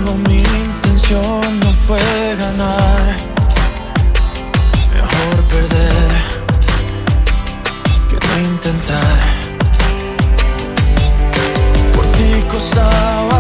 contigo mi intención no fue ganar. Mejor perder que no intentar. Por ti costaba